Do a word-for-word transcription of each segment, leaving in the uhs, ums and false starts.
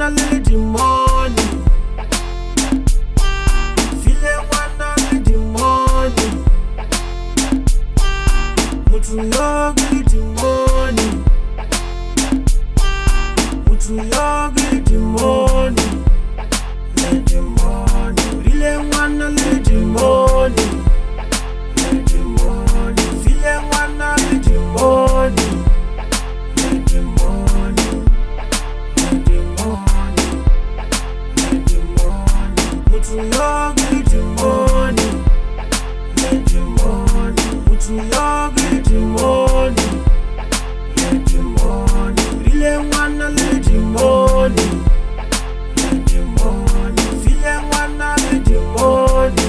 wanna little money. Feeling wanna little money. Mutu log little money. Mutu log little money. Little money. Feeling wanna little money. Little money. Feeling wanna little money. Little money. Little money. Little money. Mutu log little money. Little money. Mutu log little money. Little money. Feeling wanna little money. Little money. Feeling wanna little money.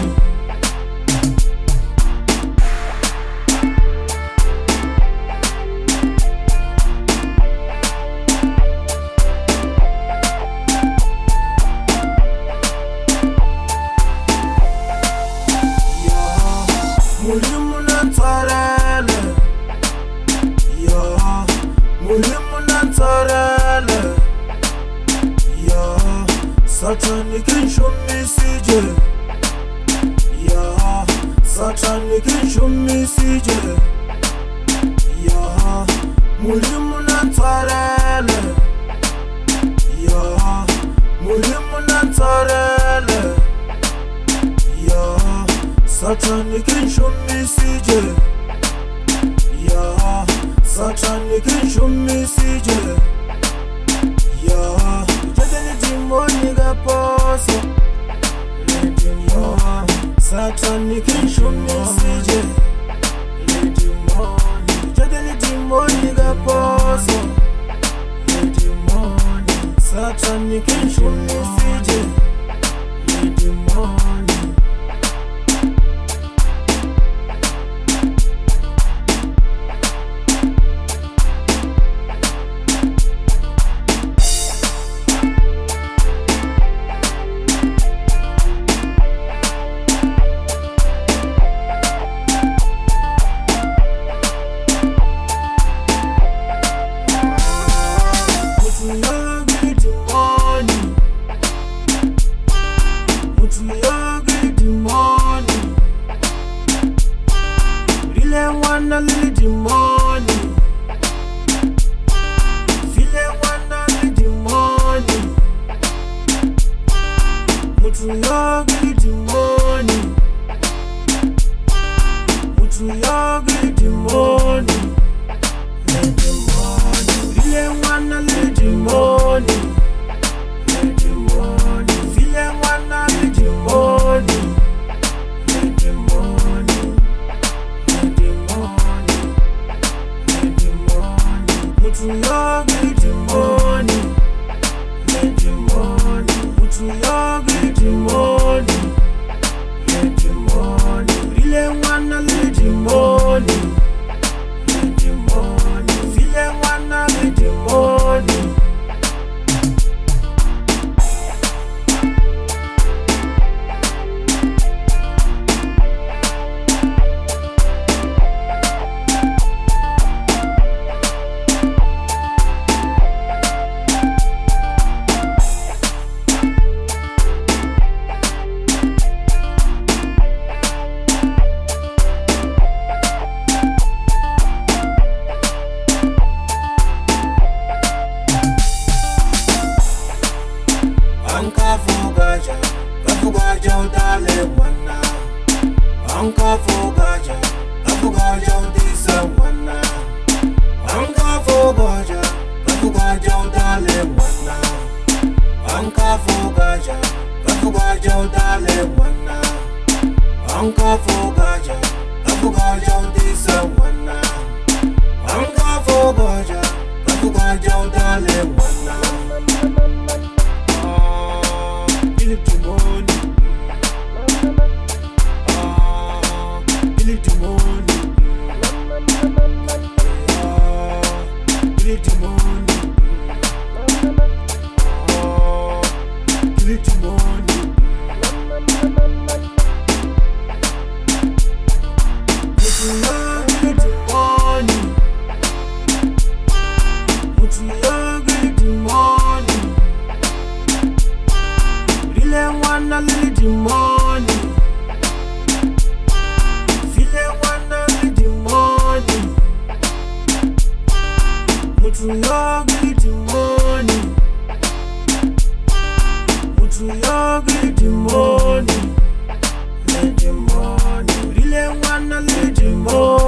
Mulimuna tarala, ya. Mulimuna tarala, ya. Satanic message, ya. Satanic message, ya. Mulimuna tarala, ya. Mulimuna tarala, ya. Satanic message, yeah. Satanic message, yeah. Jadeni demoni ga poso, yeah. Satanic message, jadeni demoni ga poso, Satanic message, demoni. Wanna little money. Feeling wanna little money. Mutu log little money. Mutu log little money. Little money. Feeling wanna little money. Little money. Feeling wanna little money. Little money. Mutu log little money. Little money. Mutu log little money. Little money. Feeling wanna little money. Little money. Feeling wanna little money. Anka fogaja, kafugaja udale wana. Anka fogaja, kafugaja udisa wana. Anka fogaja, kafugaja udale wana. Anka fogaja, kafugaja udale wana. Anka fogaja, kafugaja udisa wana. Anka fogaja, kafugaja udale wana. Little money, ah, little money, ah, little money, ah, little money. Little money, little money, little money. little money. Feel it wanna little money. Mutu log little money. Mutu log little money. Little money. Really wanna little money.